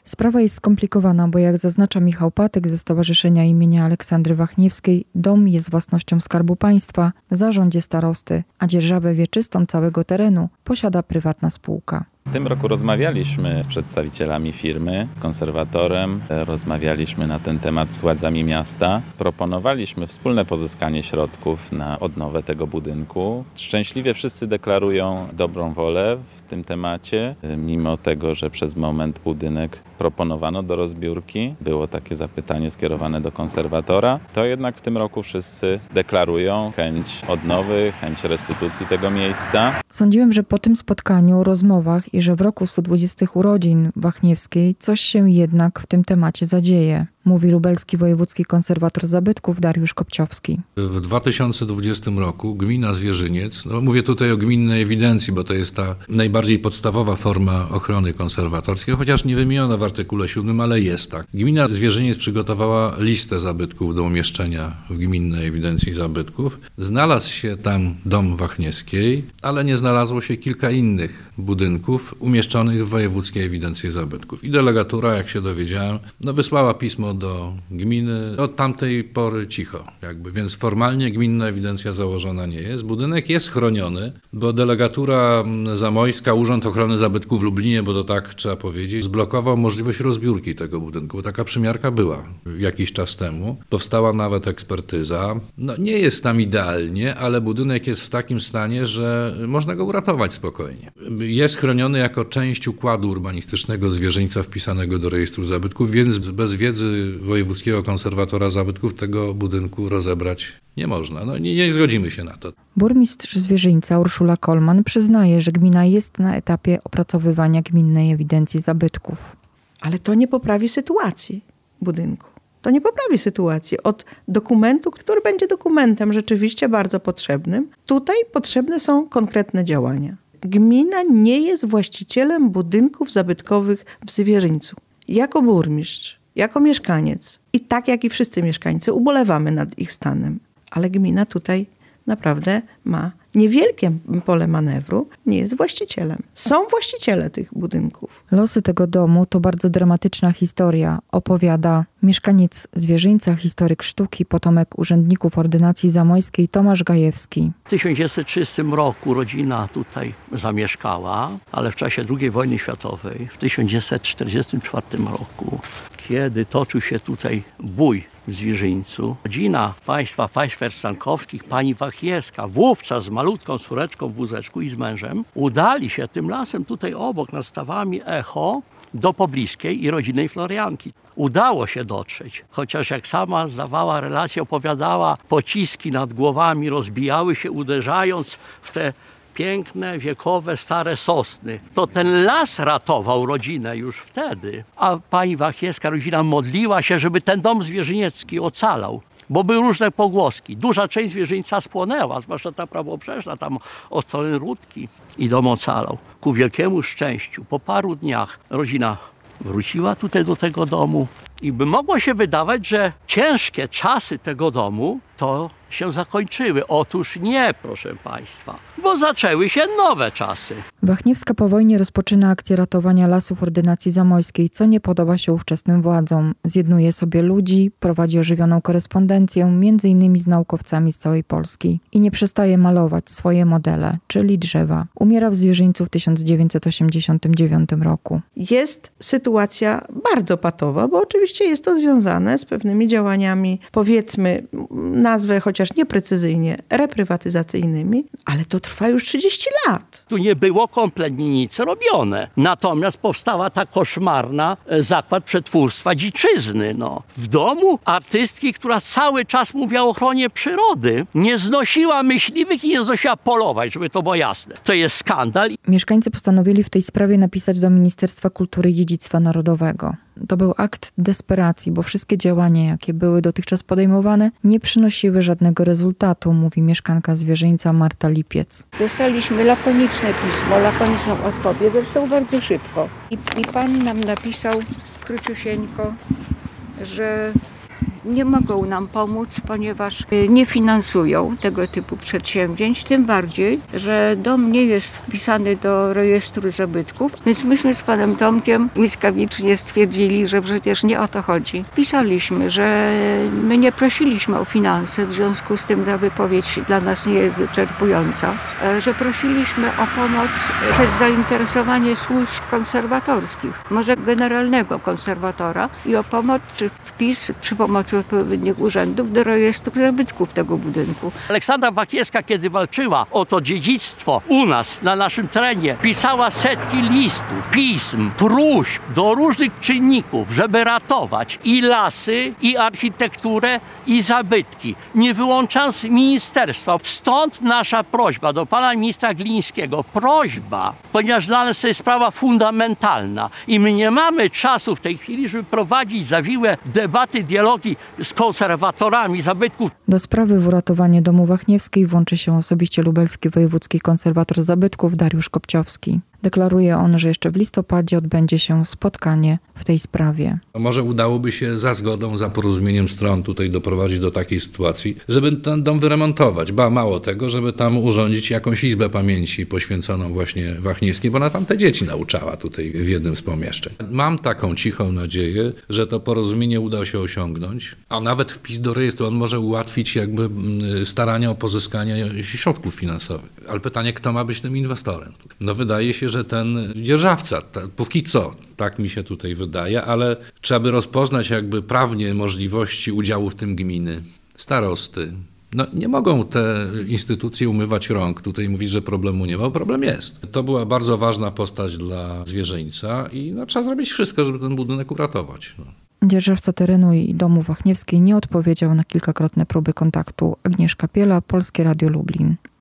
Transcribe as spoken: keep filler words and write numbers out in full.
Sprawa jest skomplikowana, bo jak zaznacza Michał Patek ze Stowarzyszenia imienia Aleksandry Wachniewskiej, dom jest własnością Skarbu Państwa, w zarządzie starosty, a dzierżawę wieczystą całego terenu posiada prywatna spółka. W tym roku rozmawialiśmy z przedstawicielami firmy, z konserwatorem, rozmawialiśmy na ten temat z władzami miasta. Proponowaliśmy wspólne pozyskanie środków na odnowę tego budynku. Szczęśliwie wszyscy deklarują dobrą wolę w tym temacie, mimo tego, że przez moment budynek proponowano do rozbiórki. Było takie zapytanie skierowane do konserwatora. To jednak w tym roku wszyscy deklarują chęć odnowy, chęć restytucji tego miejsca. Sądziłem, że po tym spotkaniu, rozmowach i że w roku stu dwudziestych urodzin Wachniewskiej coś się jednak w tym temacie zadzieje, mówi lubelski wojewódzki konserwator zabytków Dariusz Kopciowski. W dwa tysiące dwudziestym roku gmina Zwierzyniec, no mówię tutaj o gminnej ewidencji, bo to jest ta najbardziej podstawowa forma ochrony konserwatorskiej, chociaż nie wymieniona w artykule siódmym, ale jest tak. Gmina Zwierzyniec przygotowała listę zabytków do umieszczenia w gminnej ewidencji zabytków. Znalazł się tam dom Wachniewskiej, ale nie znalazło się kilka innych budynków umieszczonych w wojewódzkiej ewidencji zabytków. I delegatura, jak się dowiedziałem, no wysłała pismo do gminy. Od tamtej pory cicho, jakby, więc formalnie gminna ewidencja założona nie jest. Budynek jest chroniony, bo delegatura zamojska, Urząd Ochrony Zabytków w Lublinie, bo to tak trzeba powiedzieć, zblokował możliwość rozbiórki tego budynku. Taka przymiarka była jakiś czas temu. Powstała nawet ekspertyza. No, nie jest tam idealnie, ale budynek jest w takim stanie, że można go uratować spokojnie. Jest chroniony jako część układu urbanistycznego zwierzyńca wpisanego do rejestru zabytków, więc bez wiedzy wojewódzkiego konserwatora zabytków tego budynku rozebrać nie można. No, nie, nie zgodzimy się na to. Burmistrz Zwierzyńca Urszula Kolman przyznaje, że gmina jest na etapie opracowywania gminnej ewidencji zabytków. Ale to nie poprawi sytuacji budynku. To nie poprawi sytuacji. Od dokumentu, który będzie dokumentem rzeczywiście bardzo potrzebnym, tutaj potrzebne są konkretne działania. Gmina nie jest właścicielem budynków zabytkowych w Zwierzyńcu. Jako burmistrz, jako mieszkaniec i tak jak i wszyscy mieszkańcy ubolewamy nad ich stanem. Ale gmina tutaj naprawdę ma niewielkie pole manewru, nie jest właścicielem. Są właściciele tych budynków. Losy tego domu to bardzo dramatyczna historia, opowiada mieszkaniec Zwierzyńca, historyk sztuki, potomek urzędników ordynacji zamojskiej Tomasz Gajewski. W tysiąc dziewięćset trzydziestym roku rodzina tutaj zamieszkała, ale w czasie drugiej wojny światowej, w tysiąc dziewięćset czterdziestym czwartym roku, kiedy toczył się tutaj bój w Zwierzyńcu, rodzina państwa Fajszwer-Stankowskich, pani Wachniewska, wówczas z malutką córeczką w wózeczku i z mężem, udali się tym lasem tutaj obok, nad stawami Echo, do pobliskiej i rodzinnej Florianki. Udało się dotrzeć, chociaż jak sama zdawała relację, opowiadała, pociski nad głowami rozbijały się, uderzając w te piękne, wiekowe, stare sosny. To ten las ratował rodzinę już wtedy. A pani Wachniewska, rodzina modliła się, żeby ten dom zwierzyniecki ocalał. Bo były różne pogłoski. Duża część Zwierzyńca spłonęła, zwłaszcza ta prawobrzeżna, tam od strony Rudki. I dom ocalał. Ku wielkiemu szczęściu, po paru dniach rodzina wróciła tutaj do tego domu i by mogło się wydawać, że ciężkie czasy tego domu to się zakończyły. Otóż nie, proszę państwa, bo zaczęły się nowe czasy. Wachniewska po wojnie rozpoczyna akcję ratowania lasów ordynacji zamojskiej, co nie podoba się ówczesnym władzom. Zjednuje sobie ludzi, prowadzi ożywioną korespondencję, między innymi z naukowcami z całej Polski. I nie przestaje malować swoje modele, czyli drzewa. Umiera w Zwierzyńcu w tysiąc dziewięćset osiemdziesiątym dziewiątym roku. Jest sytuacja bardzo patowa, bo oczywiście jest to związane z pewnymi działaniami, powiedzmy, nazwę chociaż nieprecyzyjnie, reprywatyzacyjnymi, ale to trwa już trzydzieści lat. Tu nie było kompletnie nic robione. Natomiast powstała ta koszmarna zakład przetwórstwa dziczyzny. No. W domu artystki, która cały czas mówiła o ochronie przyrody, nie znosiła myśliwych i nie znosiła polować, żeby to było jasne. To jest skandal. Mieszkańcy postanowili w tej sprawie napisać do Ministerstwa Kultury i Dziedzictwa Narodowego. To był akt desperacji, bo wszystkie działania, jakie były dotychczas podejmowane, nie przynosiły żadnego rezultatu, mówi mieszkanka Zwierzyńca Marta Lipiec. Dostaliśmy lakoniczne pismo, lakoniczną odpowiedź, zresztą bardzo szybko. I, i pan nam napisał króciusieńko, że nie mogą nam pomóc, ponieważ nie finansują tego typu przedsięwzięć, tym bardziej, że dom nie jest wpisany do rejestru zabytków, więc myśmy z panem Tomkiem błyskawicznie stwierdzili, że przecież nie o to chodzi. Pisaliśmy, że my nie prosiliśmy o finanse, w związku z tym ta wypowiedź dla nas nie jest wyczerpująca, że prosiliśmy o pomoc przez zainteresowanie służb konserwatorskich, może generalnego konserwatora i o pomoc czy wpis przy pomocy odpowiednich urzędów do rejestru zabytków tego budynku. Aleksandra Wakiewska, kiedy walczyła o to dziedzictwo u nas, na naszym terenie, pisała setki listów, pism, próśb do różnych czynników, żeby ratować i lasy, i architekturę, i zabytki, nie wyłączając ministerstwa. Stąd nasza prośba do pana ministra Glińskiego. Prośba, ponieważ dla nas to jest sprawa fundamentalna i my nie mamy czasu w tej chwili, żeby prowadzić zawiłe debaty, dialogi z konserwatorami zabytków. Do sprawy w uratowanie domu Wachniewskiej włączy się osobiście lubelski wojewódzki konserwator zabytków Dariusz Kopciowski. Deklaruje on, że jeszcze w listopadzie odbędzie się spotkanie w tej sprawie. Może udałoby się za zgodą, za porozumieniem stron tutaj doprowadzić do takiej sytuacji, żeby ten dom wyremontować. Ba, mało tego, żeby tam urządzić jakąś izbę pamięci poświęconą właśnie Wachniewskiej, bo ona tam te dzieci nauczała tutaj w jednym z pomieszczeń. Mam taką cichą nadzieję, że to porozumienie uda się osiągnąć, a nawet wpis do rejestru on może ułatwić jakby starania o pozyskanie środków finansowych. Ale pytanie, kto ma być tym inwestorem? No wydaje się, że ten dzierżawca, ta, póki co, tak mi się tutaj wydaje, ale trzeba by rozpoznać jakby prawnie możliwości udziału w tym gminy, starosty. No, nie mogą te instytucje umywać rąk. Tutaj mówić, że problemu nie ma, bo problem jest. To była bardzo ważna postać dla zwierzyńca i no, trzeba zrobić wszystko, żeby ten budynek uratować. No. Dzierżawca terenu i domu Wachniewskiej nie odpowiedział na kilkakrotne próby kontaktu. Agnieszka Piela, Polskie Radio Lublin.